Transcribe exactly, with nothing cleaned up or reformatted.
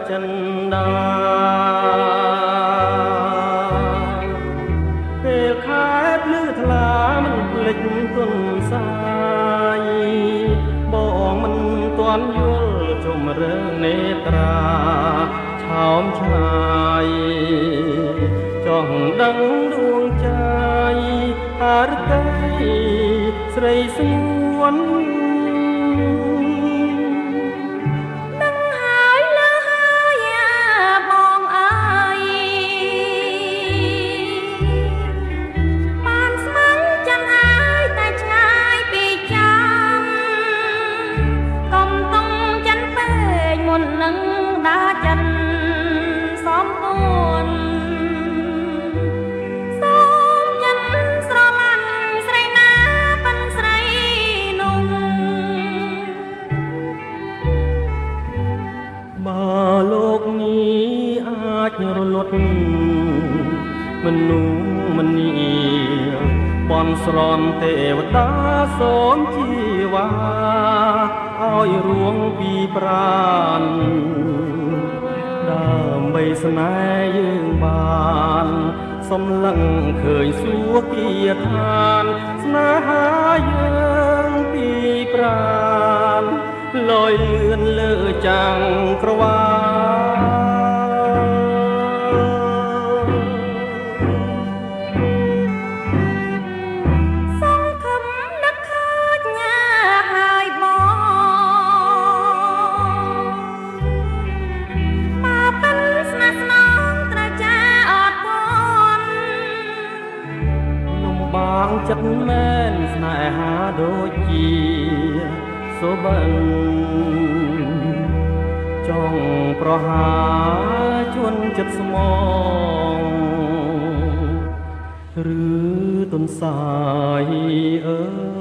ចិនដាពេលខែភ្លឺថ្លាមិនភ្លេចទុនសាយបងមិនទាន់យល់ជុំរឿងនេត្រាឆោមឆ្ងាយចង់ដឹងដួងใจអរតីស្រីស្ងួនដឹងហើយលើហើយបងអើយបានស្មានចាំហើយតែឆ្ងាយពីចាំកុំតុងចិនពេកមុននឹងដើរចិនសំពួនលោកនេះអាចរលត់មនុស្សមនីបនស្រន់ទេវតាសូមជីវ៉ាឲ្យរួងពីប្រានដើម្បីស្នេហ៍យើងបានសំឡឹងឃើញសួគ៌ឋានស្នេហាយើងពីប្រានលយលឿនលើចាំងក្រវ៉ាសង្ឃឹមនឹកឃើញញ៉ាហើយបងបើប៉ិនស្នេហ៍ស្នងត្រូវចាអត់ធន់នំបាងចិត្តមែនស្នេហាដូចជាសូបិនចង់ប្រហាជន់ចិត្តស្មងឬទុនសាយអើ